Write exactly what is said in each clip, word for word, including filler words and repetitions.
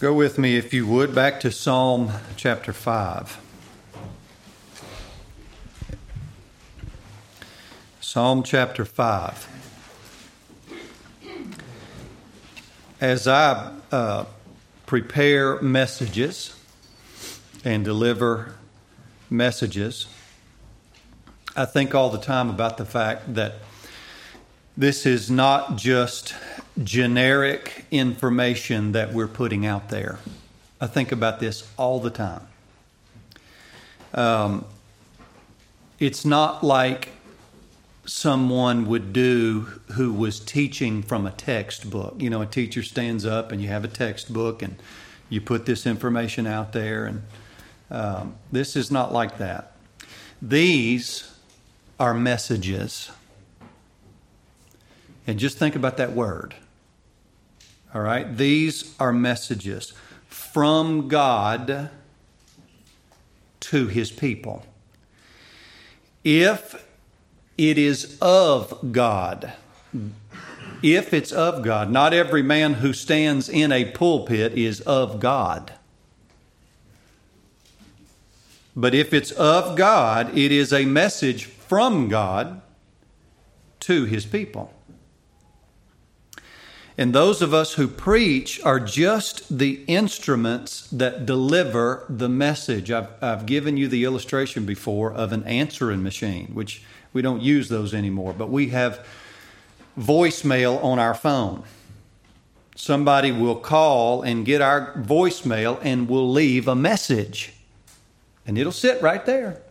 Go with me, if you would, back to Psalm chapter five. Psalm chapter five. As I uh, prepare messages and deliver messages, I think all the time about the fact that this is not just generic information that we're putting out there. I think about this all the time. Um, it's not like someone would do who was teaching from a textbook. You know, a teacher stands up and you have a textbook and you put this information out there. And um, this is not like that. These are messages. And just think about that word. All right? These are messages from God to His people. If it is of God, if it's of God, not every man who stands in a pulpit is of God. But if it's of God, it is a message from God to His people. And those of us who preach are just the instruments that deliver the message. I've, I've given you the illustration before of an answering machine, which we don't use those anymore, but we have voicemail on our phone. Somebody will call and get our voicemail and will leave a message. And it'll sit right there.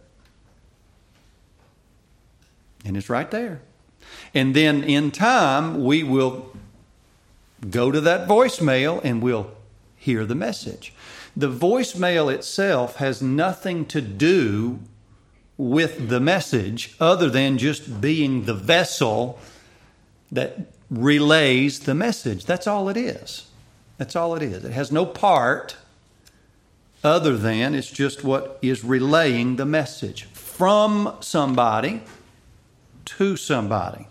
And it's right there. And then in time, we will go to that voicemail and we'll hear the message. The voicemail itself has nothing to do with the message other than just being the vessel that relays the message. That's all it is. That's all it is. It has no part other than it's just what is relaying the message from somebody to somebody.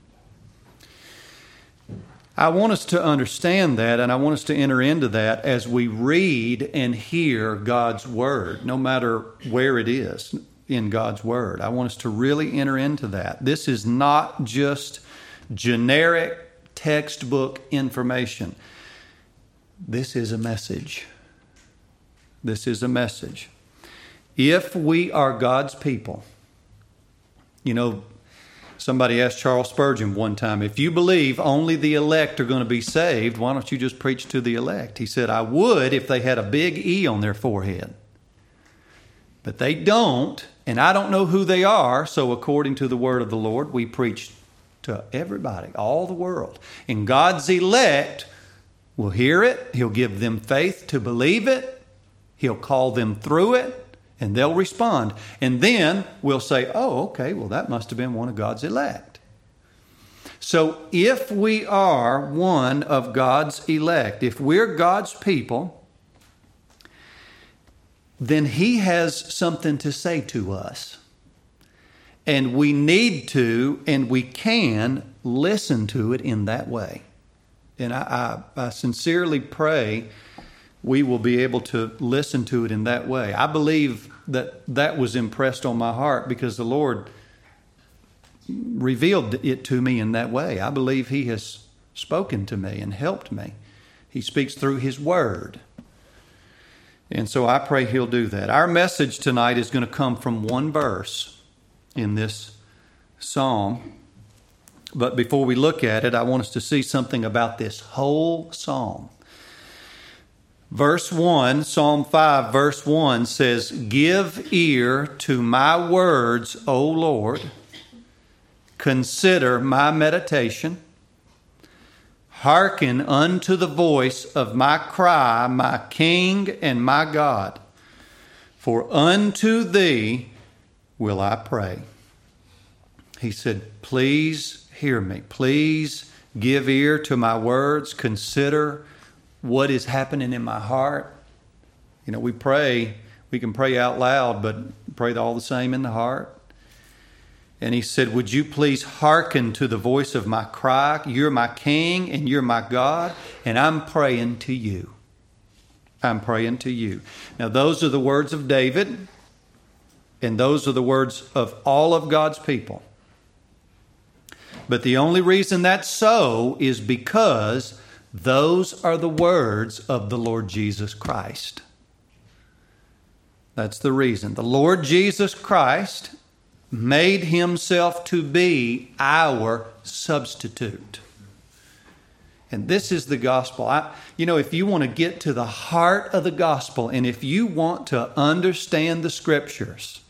I want us to understand that, and I want us to enter into that as we read and hear God's Word, no matter where it is in God's Word. I want us to really enter into that. This is not just generic textbook information. This is a message. This is a message. If we are God's people, you know, somebody asked Charles Spurgeon one time, if you believe only the elect are going to be saved, why don't you just preach to the elect? He said, I would if they had a big E on their forehead. But they don't, and I don't know who they are, so according to the word of the Lord, we preach to everybody, all the world. And God's elect will hear it. He'll give them faith to believe it. He'll call them through it. And they'll respond. And then we'll say, oh, okay, well, that must have been one of God's elect. So if we are one of God's elect, if we're God's people, then He has something to say to us. And we need to, and we can, listen to it in that way. And I, I, I sincerely pray we will be able to listen to it in that way. I believe that that was impressed on my heart because the Lord revealed it to me in that way. I believe He has spoken to me and helped me. He speaks through His Word. And so I pray He'll do that. Our message tonight is going to come from one verse in this psalm. But before we look at it, I want us to see something about this whole psalm. Verse one, Psalm five, verse one says, give ear to my words, O Lord. Consider my meditation. Hearken unto the voice of my cry, my King and my God. For unto thee will I pray. He said, please hear me. Please give ear to my words. Consider what is happening in my heart. You know, we pray, we can pray out loud, but pray all the same in the heart. And he said, would you please hearken to the voice of my cry? You're my King and you're my God, and I'm praying to you. I'm praying to you. Now, those are the words of David, and those are the words of all of God's people. But the only reason that's so is because those are the words of the Lord Jesus Christ. That's the reason. The Lord Jesus Christ made himself to be our substitute. And this is the gospel. I, you know, if you want to get to the heart of the gospel, and if you want to understand the scriptures,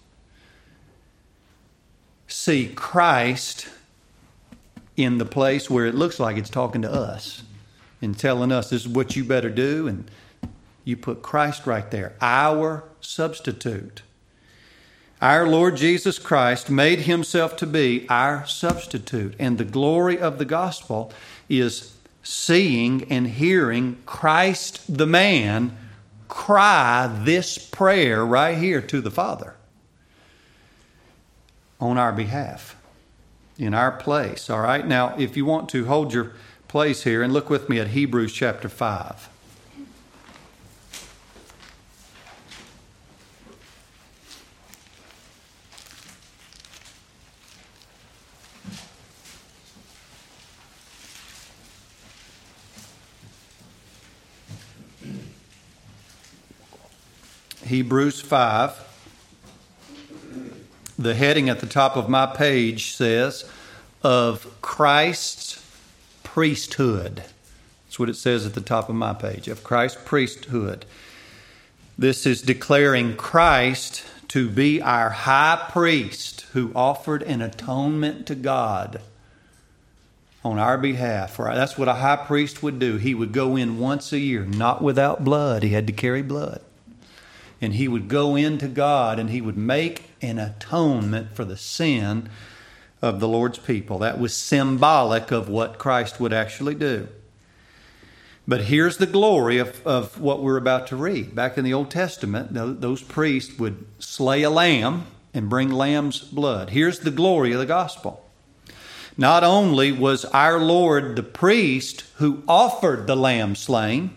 see Christ in the place where it looks like it's talking to us and telling us this is what you better do. And you put Christ right there, our substitute. Our Lord Jesus Christ made himself to be our substitute. And the glory of the gospel is seeing and hearing Christ the man cry this prayer right here to the Father on our behalf, in our place. All right, now if you want to hold your place here and look with me at Hebrews chapter five. Hebrews five, the heading at the top of my page says, of Christ's priesthood. That's what it says at the top of my page, of Christ's priesthood. This is declaring Christ to be our high priest who offered an atonement to God on our behalf. That's what a high priest would do. He would go in once a year, not without blood. He had to carry blood. And he would go into God and he would make an atonement for the sin of the Lord's people. That was symbolic of what Christ would actually do. But here's the glory of, of what we're about to read. Back in the Old Testament, those priests would slay a lamb and bring lamb's blood. Here's the glory of the gospel. Not only was our Lord the priest who offered the lamb slain,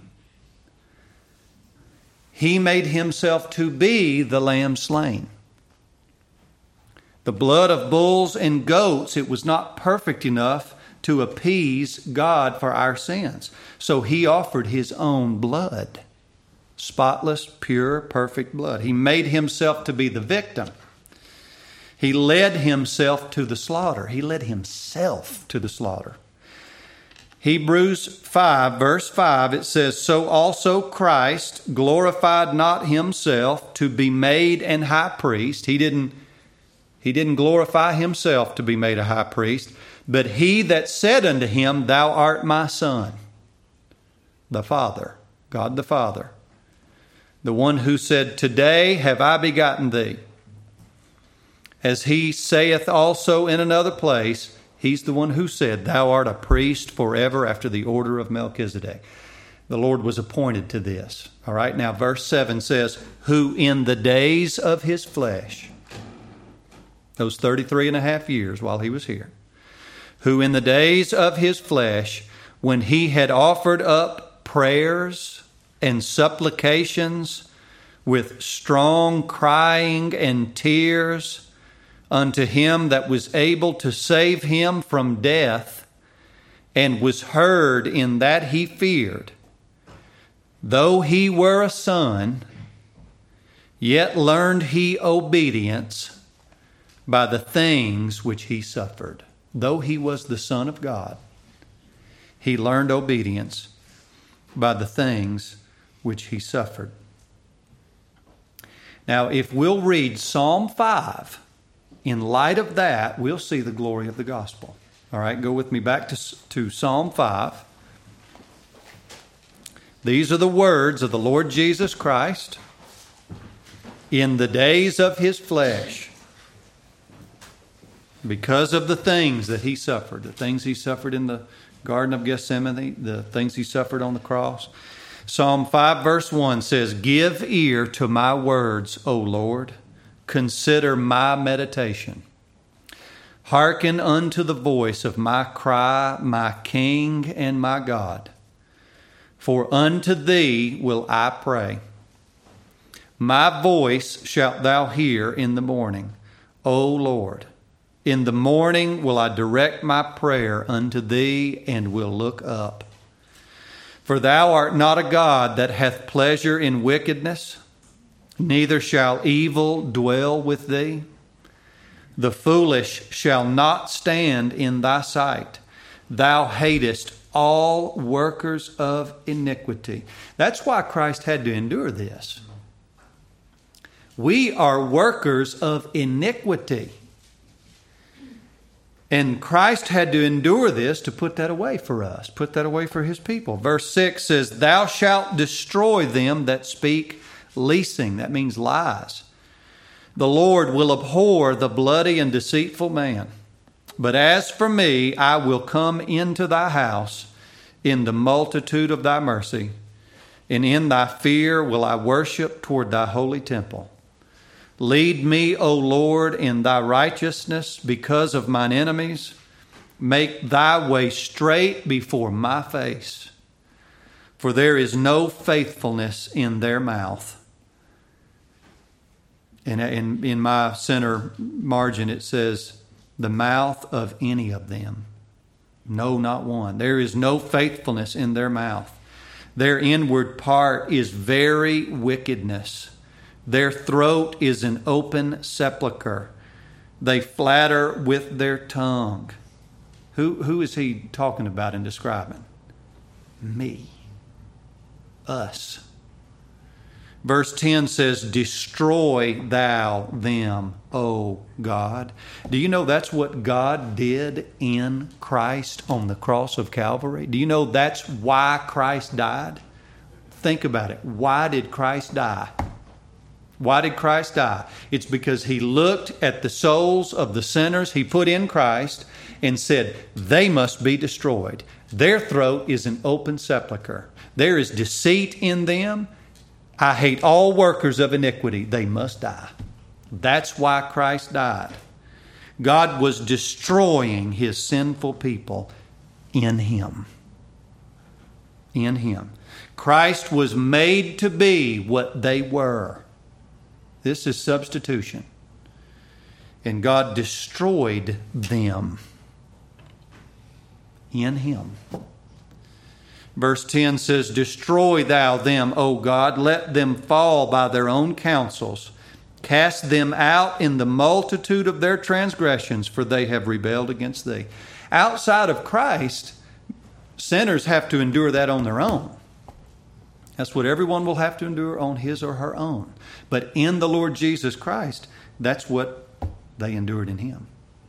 he made himself to be the lamb slain. The blood of bulls and goats, it was not perfect enough to appease God for our sins. So he offered his own blood. Spotless, pure, perfect blood. He made himself to be the victim. He led himself to the slaughter. He led himself to the slaughter. Hebrews five, verse five, it says, so also Christ glorified not himself to be made an high priest. He didn't, he didn't glorify himself to be made a high priest, but he that said unto him, thou art my son, the Father, God the Father, the one who said, today have I begotten thee. As he saith also in another place, he's the one who said, thou art a priest forever after the order of Melchizedek. The Lord was appointed to this. All right, now verse seven says, who in the days of his flesh, those thirty-three and a half years while he was here, who in the days of his flesh, when he had offered up prayers and supplications with strong crying and tears, unto him that was able to save him from death, and was heard in that he feared. Though he were a son, yet learned he obedience by the things which he suffered. Though he was the Son of God, he learned obedience by the things which he suffered. Now, if we'll read Psalm five, in light of that, we'll see the glory of the gospel. All right, go with me back to, to Psalm five. These are the words of the Lord Jesus Christ in the days of his flesh, because of the things that he suffered, the things he suffered in the Garden of Gethsemane, the things he suffered on the cross. Psalm five verse one says, give ear to my words, O Lord. Consider my meditation. Hearken unto the voice of my cry, my King and my God. For unto thee will I pray. My voice shalt thou hear in the morning, O Lord. In the morning will I direct my prayer unto thee, and will look up. For thou art not a God that hath pleasure in wickedness, neither shall evil dwell with thee. The foolish shall not stand in thy sight. Thou hatest all workers of iniquity. That's why Christ had to endure this. We are workers of iniquity. And Christ had to endure this to put that away for us, put that away for his people. Verse six says, Thou shalt destroy them that speak leasing. That means lies. The Lord will abhor the bloody and deceitful man. But as for me, I will come into thy house in the multitude of thy mercy, and in thy fear will I worship toward thy holy temple. Lead me, O Lord, in thy righteousness because of mine enemies. Make thy way straight before my face. For there is no faithfulness in their mouth. And in, in my center margin it says, the mouth of any of them. No, not one. There is no faithfulness in their mouth. Their inward part is very wickedness. Their throat is an open sepulchre. They flatter with their tongue. Who, who is he talking about and describing? Me. Us. Verse ten says, Destroy thou them, O God. Do you know that's what God did in Christ on the cross of Calvary? Do you know that's why Christ died? Think about it. Why did Christ die? Why did Christ die? It's because he looked at the souls of the sinners he put in Christ and said, they must be destroyed. Their throat is an open sepulchre. There is deceit in them. I hate all workers of iniquity. They must die. That's why Christ died. God was destroying his sinful people in him. In him. Christ was made to be what they were. This is substitution. And God destroyed them in him. Verse ten says, Destroy thou them, O God. Let them fall by their own counsels. Cast them out in the multitude of their transgressions, for they have rebelled against thee. Outside of Christ, sinners have to endure that on their own. That's what everyone will have to endure on his or her own. But in the Lord Jesus Christ, that's what they endured in him.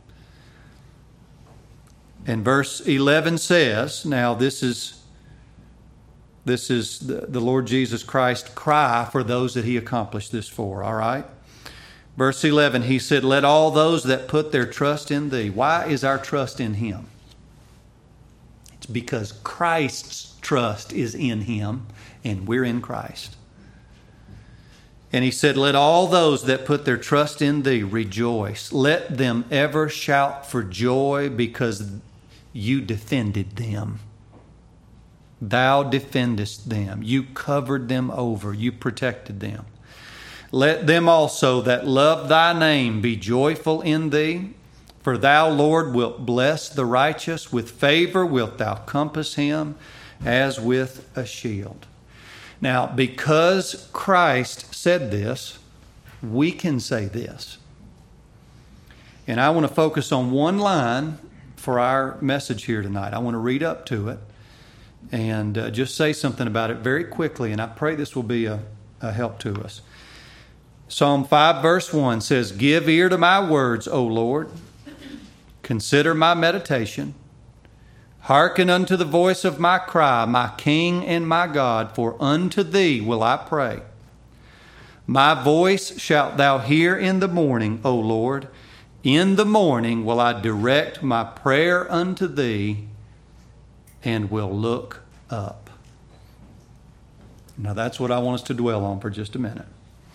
And verse eleven says, now this is this is the, the Lord Jesus Christ's cry for those that he accomplished this for, all right? Verse eleven, he said, Let all those that put their trust in thee. Why is our trust in him? It's because Christ's trust is in him, and we're in Christ. And he said, Let all those that put their trust in thee rejoice. Let them ever shout for joy, because you defended them. Thou defendest them. You covered them over. You protected them. Let them also that love thy name be joyful in thee. For thou, Lord, wilt bless the righteous. With favor wilt thou compass him as with a shield. Now, because Christ said this, we can say this. And I want to focus on one line for our message here tonight. I want to read up to it and uh, just say something about it very quickly, and I pray this will be a, a help to us. Psalm five verse one says, Give ear to my words, O Lord. Consider my meditation. Hearken unto the voice of my cry, my King and my God, for unto thee will I pray. My voice shalt thou hear in the morning, O Lord. In the morning will I direct my prayer unto thee, and will look up. Now that's what I want us to dwell on for just a minute.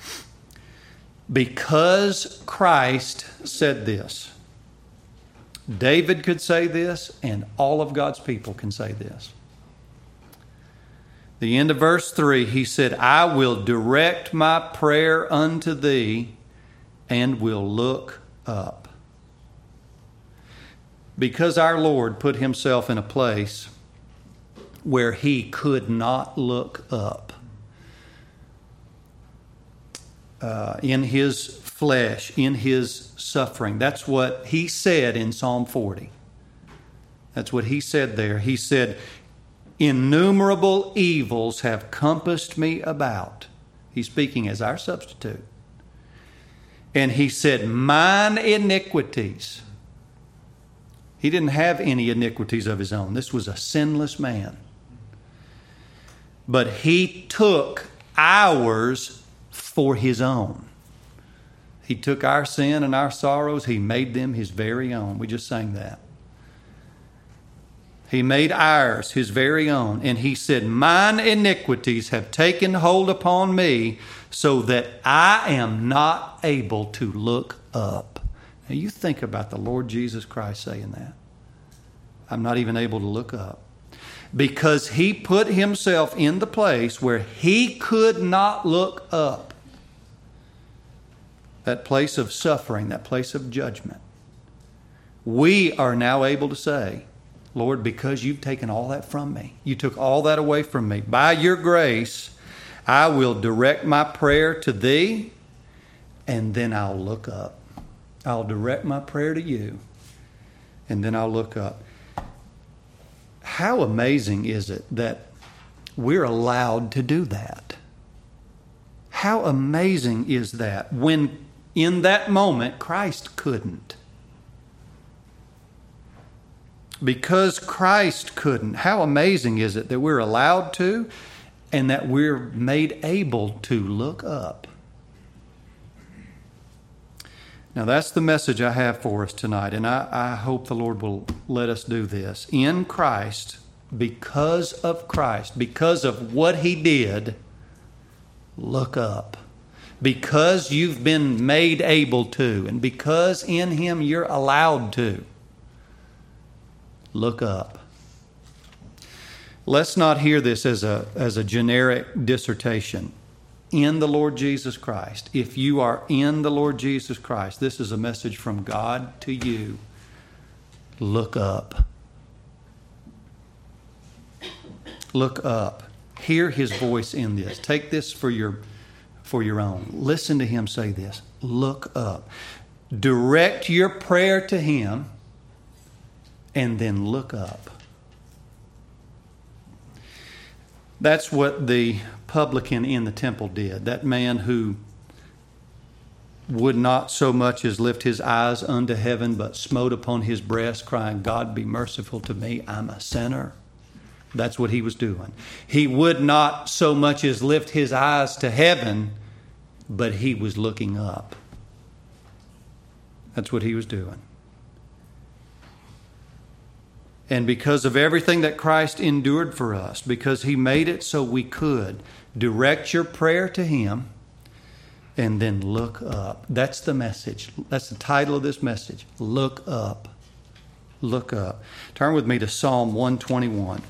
Because Christ said this, David could say this, and all of God's people can say this. The end of verse three, he said, I will direct my prayer unto thee and will look up. Because our Lord put himself in a place where he could not look up, uh, in his flesh, in his suffering. That's what he said in Psalm forty. That's what he said there. He said, innumerable evils have compassed me about. He's speaking as our substitute. And he said, mine iniquities. He didn't have any iniquities of his own. This was a sinless man. But he took ours for his own. He took our sin and our sorrows. He made them his very own. We just sang that. He made ours his very own. And he said, mine iniquities have taken hold upon me so that I am not able to look up. Now you think about the Lord Jesus Christ saying that. I'm not even able to look up. Because he put himself in the place where he could not look up. That place of suffering, that place of judgment. We are now able to say, Lord, because you've taken all that from me, you took all that away from me. By your grace, I will direct my prayer to thee, and then I'll look up. I'll direct my prayer to you, and then I'll look up. How amazing is it that we're allowed to do that? How amazing is that when in that moment Christ couldn't? Because Christ couldn't, how amazing is it that we're allowed to and that we're made able to look up? Now that's the message I have for us tonight, and I, I hope the Lord will let us do this. In Christ, because of Christ, because of what he did, look up. Because you've been made able to, and because in him you're allowed to, look up. Let's not hear this as a, as a generic dissertation. In the Lord Jesus Christ. If you are in the Lord Jesus Christ, this is a message from God to you. Look up. Look up. Hear his voice in this. Take this for your, for your own. Listen to him say this. Look up. Direct your prayer to him and then look up. That's what the publican in the temple did. That man who would not so much as lift his eyes unto heaven, but smote upon his breast, crying, God be merciful to me, I'm a sinner. That's what he was doing. He would not so much as lift his eyes to heaven, but he was looking up. That's what he was doing. And because of everything that Christ endured for us, because he made it so we could, direct your prayer to him and then look up. That's the message. That's the title of this message. Look up. Look up. Turn with me to Psalm one twenty-one.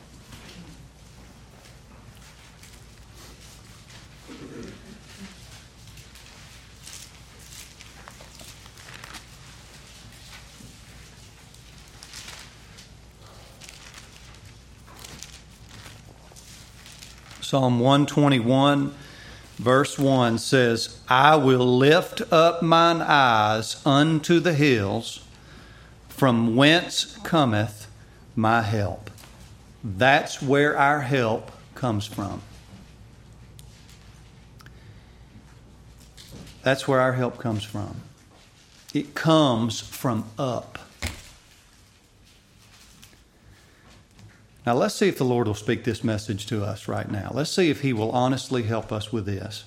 Psalm one twenty-one, verse one says, I will lift up mine eyes unto the hills, from whence cometh my help. That's where our help comes from. That's where our help comes from. It comes from up. Now let's see if the Lord will speak this message to us right now. Let's see if he will honestly help us with this.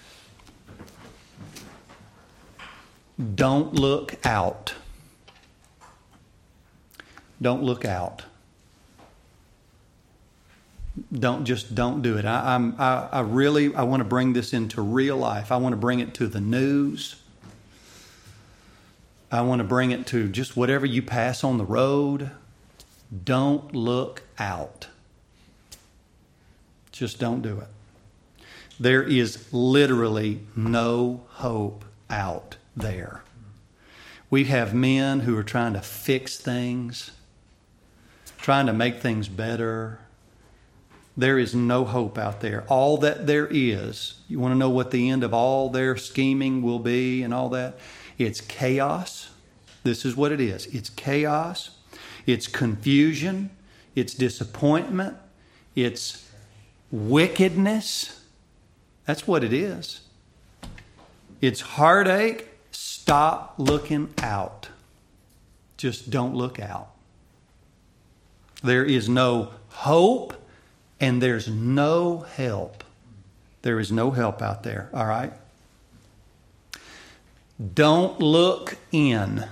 Don't look out. Don't look out. Don't just don't do it. I, I'm, I, I really I want to bring this into real life. I want to bring it to the news. I want to bring it to just whatever you pass on the road. Don't look out. Just don't do it. There is literally no hope out there. We have men who are trying to fix things, trying to make things better. There is no hope out there. All that there is, you want to know what the end of all their scheming will be and all that? It's chaos. This is what it is. It's chaos. It's confusion. It's disappointment. It's wickedness. That's what it is. It's heartache. Stop looking out. Just don't look out. There is no hope and there's no help. There is no help out there, all right? Don't look in.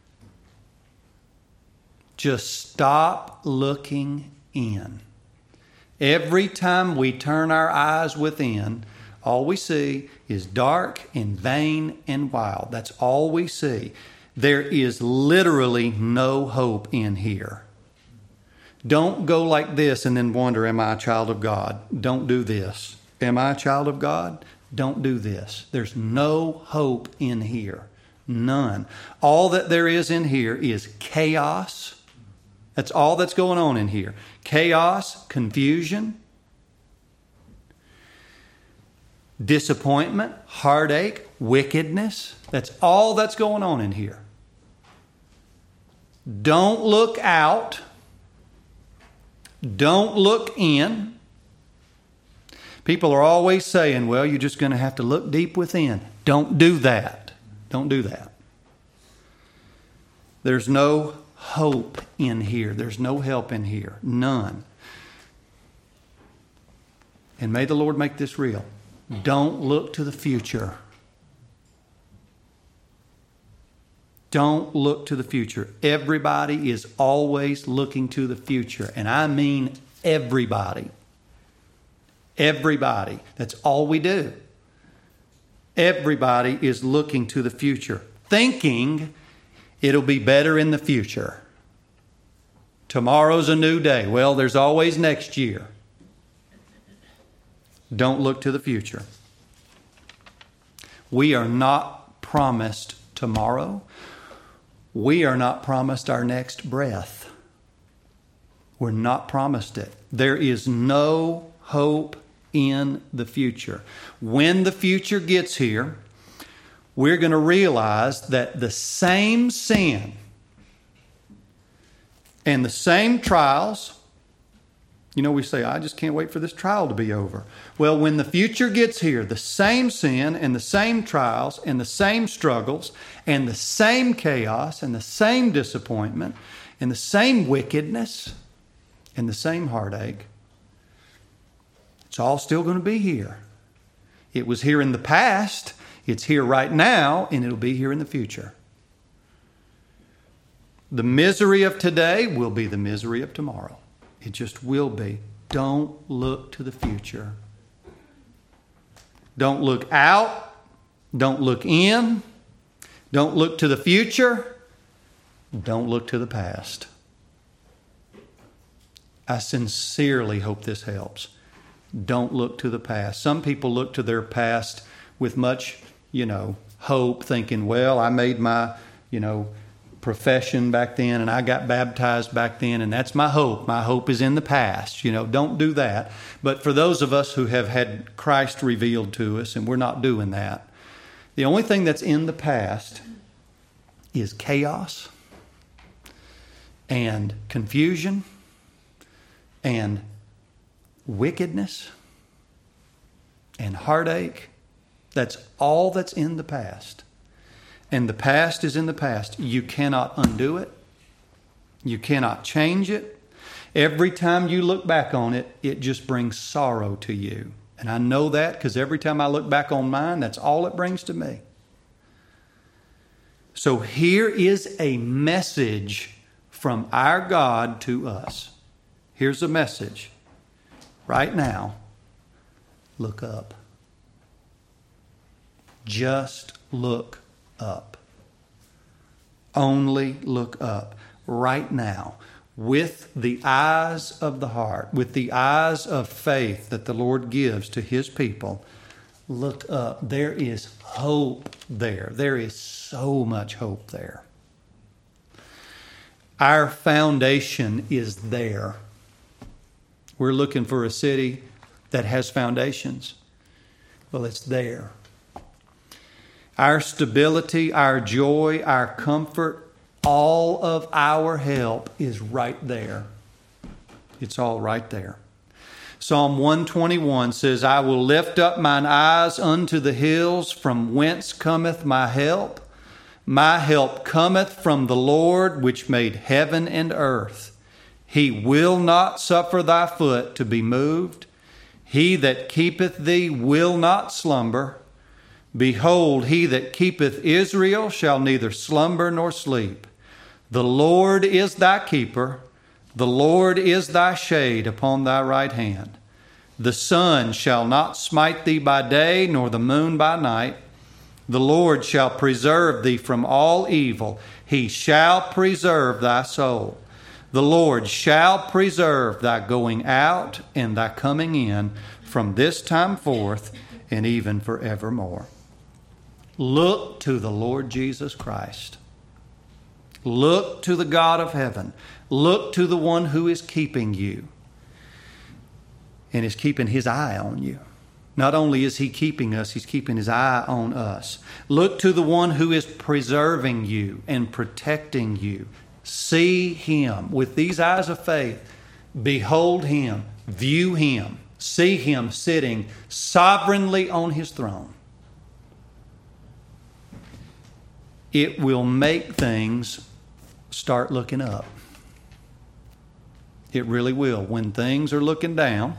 Just stop looking in. Every time we turn our eyes within, all we see is dark and vain and wild. That's all we see. There is literally no hope in here. Don't go like this and then wonder, am I a child of God? Don't do this. Am I a child of God? Don't do this. There's no hope in here. None. All that there is in here is chaos. That's all that's going on in here. Chaos, confusion, disappointment, heartache, wickedness. That's all that's going on in here. Don't look out. Don't look in. People are always saying, well, you're just going to have to look deep within. Don't do that. Don't do that. There's no hope in here. There's no help in here. None. And may the Lord make this real. Don't look to the future. Don't look to the future. Everybody is always looking to the future. And I mean everybody. Everybody. That's all we do. Everybody is looking to the future, thinking it'll be better in the future. Tomorrow's a new day. Well, there's always next year. Don't look to the future. We are not promised tomorrow. We are not promised our next breath. We're not promised it. There is no hope in the future. When the future gets here, we're going to realize that the same sin and the same trials, you know, we say, I just can't wait for this trial to be over. Well, when the future gets here, the same sin and the same trials and the same struggles and the same chaos and the same disappointment and the same wickedness and the same heartache, it's all still going to be here. It was here in the past, it's here right now, and it'll be here in the future. The misery of today will be the misery of tomorrow. It just will be. Don't look to the future. Don't look out. Don't look in. Don't look to the future. Don't look to the past. I sincerely hope this helps. Don't look to the past. Some people look to their past with much, you know, hope, thinking, well, I made my, you know, profession back then and I got baptized back then and that's my hope. My hope is in the past. You know, don't do that. But for those of us who have had Christ revealed to us and we're not doing that, the only thing that's in the past is chaos and confusion and wickedness and heartache. That's all that's in the past. And the past is in the past. You cannot undo it. You cannot change it. Every time you look back on it, it just brings sorrow to you. And I know that because every time I look back on mine, that's all it brings to me. So here is a message from our God to us. Here's a message. Right now, look up. Just look up. Only look up. Right now. with the eyes of the heart, with the eyes of faith that the Lord gives to His people, look up. There is hope there. There is so much hope there. Our foundation is there. We're looking for a city that has foundations. Well, it's there. Our stability, our joy, our comfort, all of our help is right there. It's all right there. Psalm one twenty-one says, I will lift up mine eyes unto the hills, from whence cometh my help. My help cometh from the Lord, which made heaven and earth. He will not suffer thy foot to be moved. He that keepeth thee will not slumber. Behold, he that keepeth Israel shall neither slumber nor sleep. The Lord is thy keeper. The Lord is thy shade upon thy right hand. The sun shall not smite thee by day, nor the moon by night. The Lord shall preserve thee from all evil. He shall preserve thy soul. The Lord shall preserve thy going out and thy coming in from this time forth and even forevermore. Look to the Lord Jesus Christ. Look to the God of heaven. Look to the one who is keeping you and is keeping His eye on you. Not only is He keeping us, He's keeping His eye on us. Look to the one who is preserving you and protecting you. See Him with these eyes of faith. Behold Him. View Him. See Him sitting sovereignly on His throne. It will make things start looking up. It really will. When things are looking down,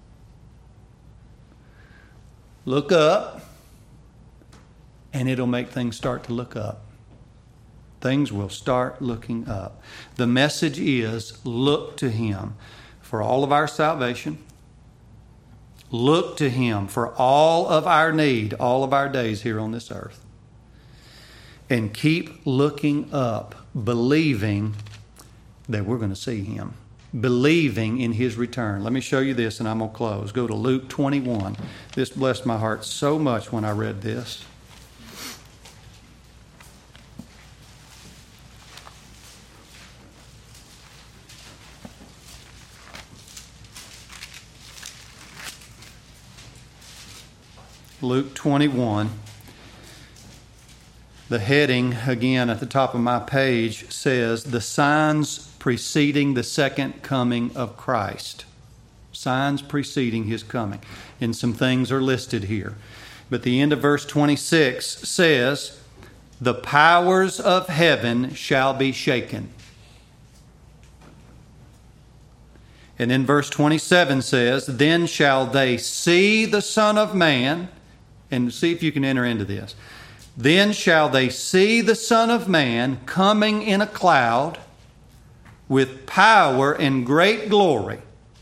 look up, and it'll make things start to look up. Things will start looking up. The message is, look to Him for all of our salvation. Look to Him for all of our need, all of our days here on this earth. And keep looking up, believing that we're going to see Him. Believing in His return. Let me show you this and I'm going to close. Go to Luke twenty-one. This blessed my heart so much when I read this. Luke twenty-one. The heading, again, at the top of my page says, the signs preceding the second coming of Christ. Signs preceding His coming. And some things are listed here. But the end of verse twenty-six says, the powers of heaven shall be shaken. And then verse twenty-seven says, then shall they see the Son of Man, and see if you can enter into this. Then shall they see the Son of Man coming in a cloud with power and great glory.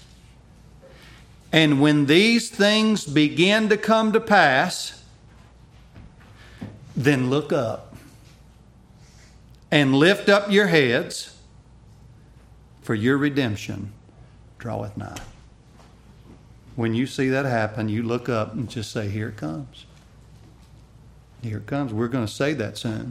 And when these things begin to come to pass, then look up and lift up your heads, for your redemption draweth nigh. When you see that happen, you look up and just say, here it comes. Here it comes. We're going to say that soon.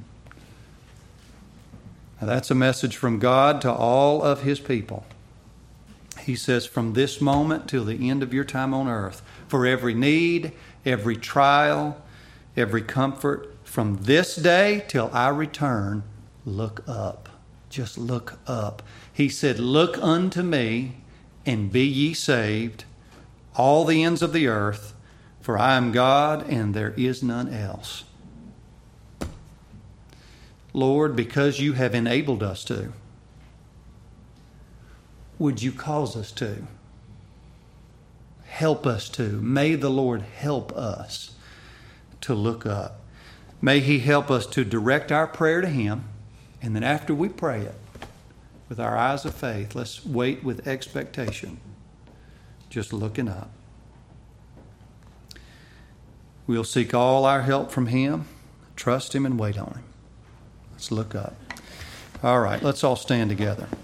Now, that's a message from God to all of His people. He says, from this moment till the end of your time on earth, for every need, every trial, every comfort, from this day till I return, look up. Just look up. He said, look unto me and be ye saved, all the ends of the earth, for I am God and there is none else. Lord, because you have enabled us to, would you cause us to? Help us to. May the Lord help us to look up. May He help us to direct our prayer to Him. And then after we pray it, with our eyes of faith, let's wait with expectation, just looking up. We'll seek all our help from Him, trust Him, and wait on Him. Let's look up. All right, let's all stand together.